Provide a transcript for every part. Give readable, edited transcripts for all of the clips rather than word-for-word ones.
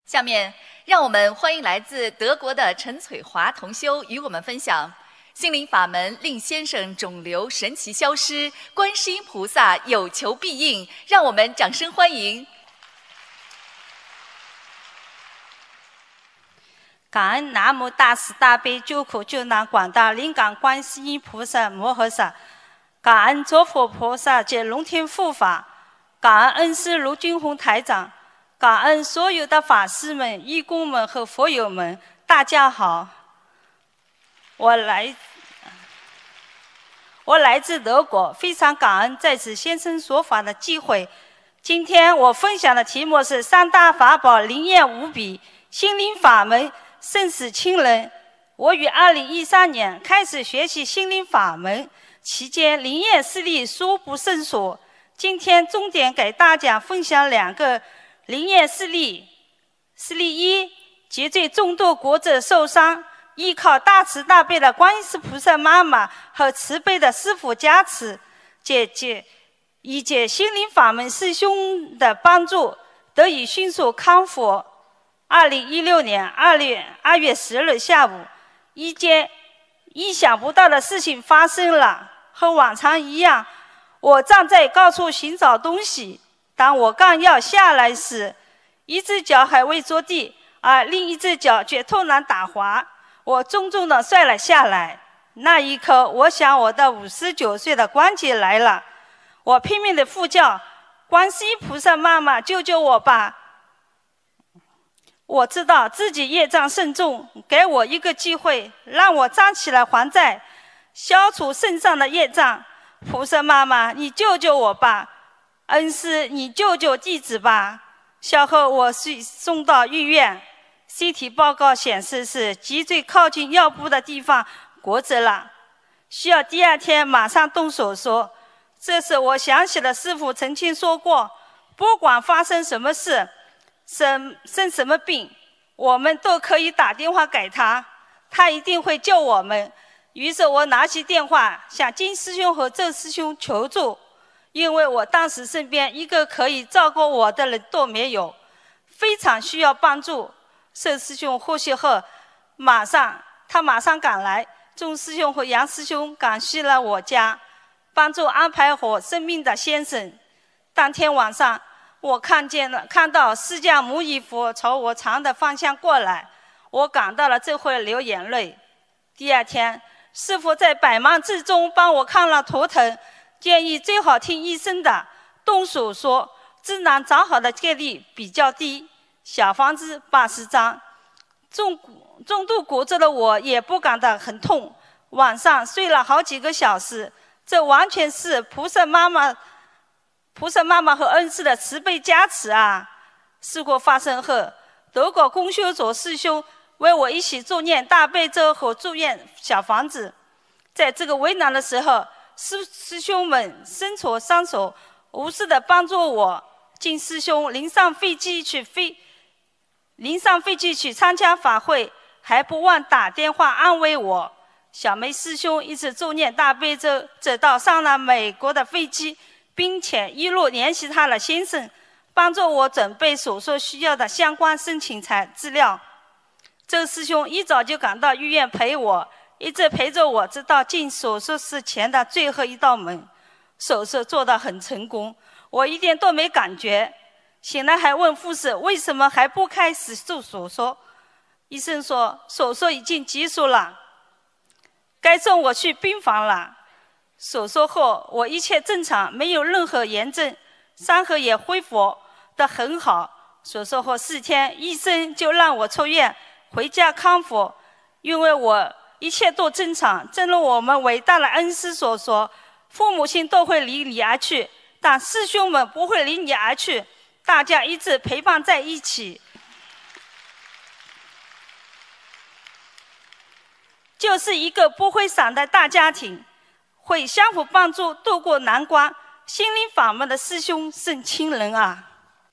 下面，让我们欢迎来自德国的陈翠华同修与我们分享心灵法门令先生肿瘤神奇消失，观世音菩萨有求必应。让我们掌声欢迎。 感恩南无大慈大悲救苦救难广大灵感观世音菩萨摩诃萨，感恩诸佛菩萨及龙天护法，感恩恩师卢军宏台长，感恩所有的法师们、义工们和佛友们，大家好。我来自德国，非常感恩在此现身说法的机会。今天我分享的题目是三大法宝灵验无比，心灵法门生死亲人。我于2013年开始学习心灵法门，期间灵验事例数不胜数。今天重点给大家分享2个灵验事例。事例1，脊椎重度骨折受伤，依靠大慈大悲的观世菩萨妈妈和慈悲的师父加持，以及心灵法门师兄的帮助，得以迅速康复。2016年2月10日下午，一件意想不到的事情发生了。和往常一样，我站在高处寻找东西，当我刚要下来时，一只脚还未着地，而另一只脚却突然打滑，我重重地摔了下来。那一刻，我想我的59岁的关节来了，我拼命地呼叫：观世音菩萨妈妈，救救我吧！我知道自己业障深重，给我一个机会，让我站起来还债，消除身上的业障。菩萨妈妈，你救救我吧！恩师，你救救弟子吧！稍后我送到医院， CT 报告显示是脊椎靠近腰部的地方骨折了，需要第2天马上动手术。这时我想起了师父曾经说过，不管发生什么事，生什么病，我们都可以打电话给他，他一定会救我们。于是我拿起电话向金师兄和周师兄求助，因为我当时身边一个可以照顾我的人都没有，非常需要帮助。周师兄呼吸后马上赶来，钟师兄和杨师兄赶去了我家，帮助安排我生命的先生。当天晚上，我看到释迦牟尼佛朝我床的方向过来，我感到了这会流眼泪。第2天，师父在百忙之中帮我看了图腾，建议最好听医生的，动手术自然长好的概率比较低。小房子80张，重度骨折的我也不感到很痛，晚上睡了好几个小时，这完全是菩萨妈妈和恩师的慈悲加持啊！事故发生后，德国公修组师兄为我一起助念大悲咒和助念小房子。在这个为难的时候，师兄们伸出双手，无私地帮助我。金师兄临上飞机去参加法会，还不忘打电话安慰我。小梅师兄一直助念大悲咒，直到上了美国的飞机，并且一路联系他的先生，帮助我准备手术需要的相关申请资料。周师兄一早就赶到医院陪我，一直陪着我直到进手术室前的最后一道门。手术做得很成功，我一点都没感觉。醒来还问护士为什么还不开始做手术，医生说手术已经结束了，该送我去病房了。手术后我一切正常，没有任何炎症，伤口也恢复得很好。手术后4天，医生就让我出院回家康复，因为我一切都正常。正如我们伟大的恩师所说，父母亲都会离你而去，但师兄们不会离你而去，大家一直陪伴在一起，就是一个不会散的大家庭，会相互帮助度过难关。心灵法门的师兄胜亲人啊！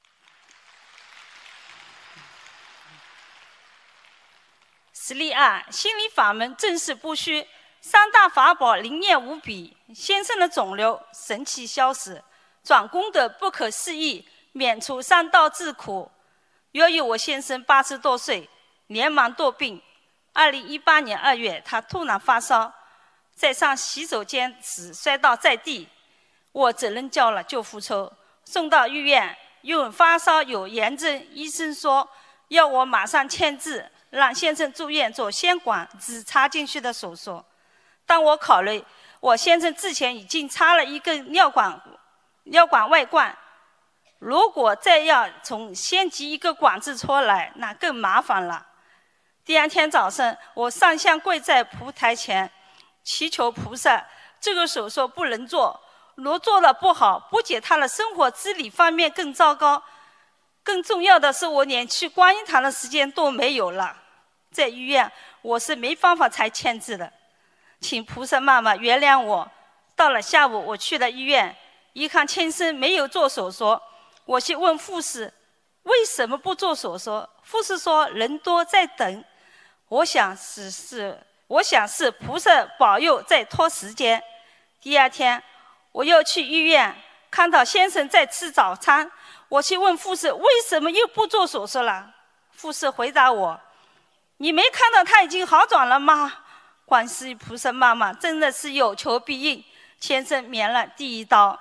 实例2，心灵法门正是不虚，三大法宝灵验无比，先生的肿瘤神奇消失，转功德不可思议，免除3道之苦。 由于我先生80多岁，连忙多病。2018年2月，他突然发烧，在上洗手间时摔倒在地，我只能叫了救护车，送到医院，因为发烧有炎症，医生说要我马上签字，让先生住院做先管只插进去的手术。当我考虑我先生之前已经插了一根尿管外灌，如果再要从先挤一个管子出来，那更麻烦了。第2天早上，我上香跪在蒲台前，祈求菩萨，这个手术不能做，如做了不好，不仅他的生活自理方面更糟糕，更重要的是我连去观音堂的时间都没有了。在医院，我是没办法才签字的，请菩萨妈妈原谅我。到了下午，我去了医院，一看先生没有做手术，我去问护士为什么不做手术，护士说人多在等。我想是菩萨保佑在拖时间。第2天，我又去医院，看到先生在吃早餐，我去问护士为什么又不做手术了。护士回答我：“你没看到他已经好转了吗？”观世音菩萨妈妈真的是有求必应，先生免了第1刀。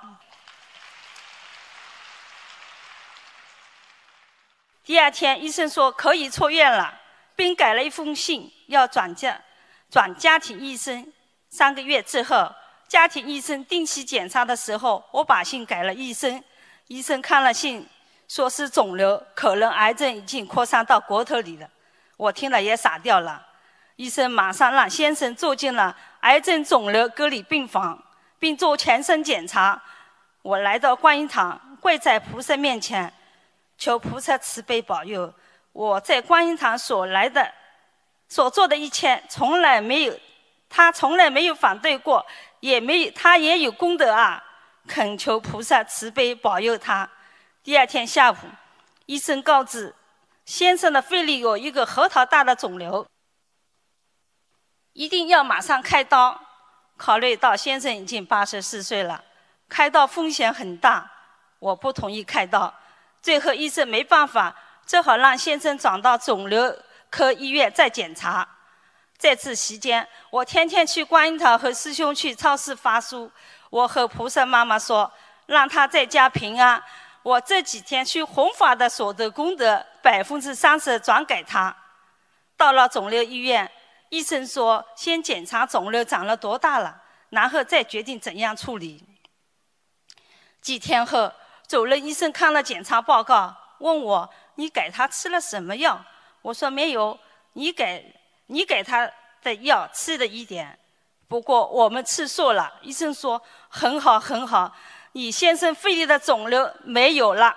第2天，医生说可以出院了，并改了一封信，要转家庭医生。3个月之后，家庭医生定期检查的时候，我把信给了医生。医生看了信，说是肿瘤，可能癌症已经扩散到骨头里了。我听了也傻掉了。医生马上让先生住进了癌症肿瘤隔离病房，并做全身检查。我来到观音堂，跪在菩萨面前，求菩萨慈悲保佑。我在观音堂所做的一切，他从来没有反对过，他也有功德啊！恳求菩萨慈悲保佑他。第2天下午，医生告知先生的肺里有一个核桃大的肿瘤，一定要马上开刀。考虑到先生已经84岁了，开刀风险很大，我不同意开刀。最后医生没办法，只好让先生转到肿瘤科医院再检查。在此期间，我天天去观音堂和师兄去超市发书。我和菩萨妈妈说，让他在家平安。我这几天去弘法的所得功德30%转给他。到了肿瘤医院，医生说先检查肿瘤长了多大了，然后再决定怎样处理。几天后，主任医生看了检查报告，问我你给他吃了什么药？我说没有，你给他的药吃了一点，不过我们吃素了。医生说很好很好，你先生肺里的肿瘤没有了。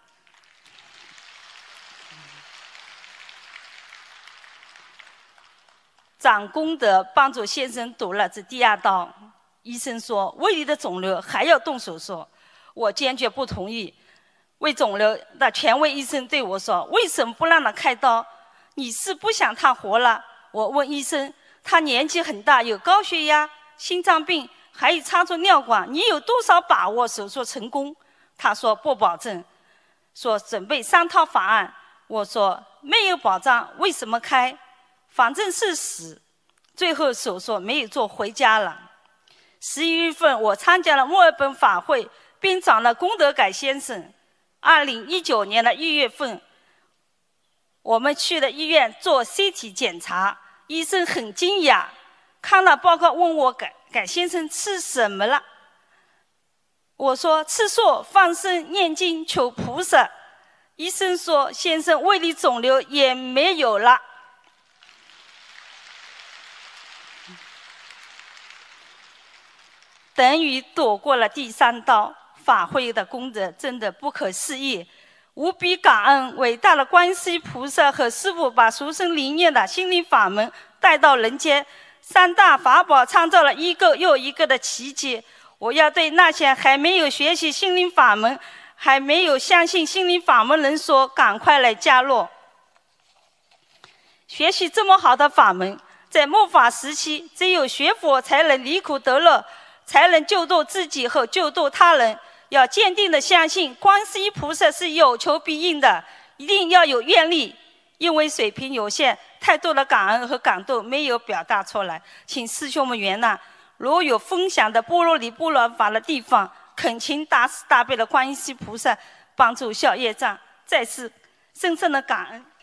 长功德帮助先生堵了这第2刀。医生说胃里的肿瘤还要动手术，我坚决不同意。胃肿瘤的权威医生对我说，为什么不让他开刀？你是不想他活了？我问医生，他年纪很大，有高血压、心脏病，还有插入尿管，你有多少把握手术成功？他说不保证，说准备3套法案。我说没有保障，为什么开？反正是死。最后手术没有做，回家了。11月份，我参加了墨尔本法会，并转了功德给先生。2019年的1月份，我们去了医院做 CT 检查，医生很惊讶，看了报告问我给先生吃什么了。我说吃素、放生、念经、求菩萨。医生说先生胃里肿瘤也没有了。等于躲过了第3刀。法会的功德真的不可思议，无比感恩伟大的观世音菩萨和师父把殊胜灵验的心灵法门带到人间。3大法宝创造了一个又一个的奇迹。我要对那些还没有学习心灵法门、还没有相信心灵法门人说，赶快来加入。学习这么好的法门，在末法时期，只有学佛才能离苦得乐，才能救度自己和救度他人。要坚定地相信观世音菩萨是有求必应的， 一定要有愿力。因为水平有限，太多的感恩和感动没有表达出来，请师兄们原谅。如有分享的部落里不落法的地方，恳请大慈大悲的观世音菩萨帮助消业障。再次深深的感恩。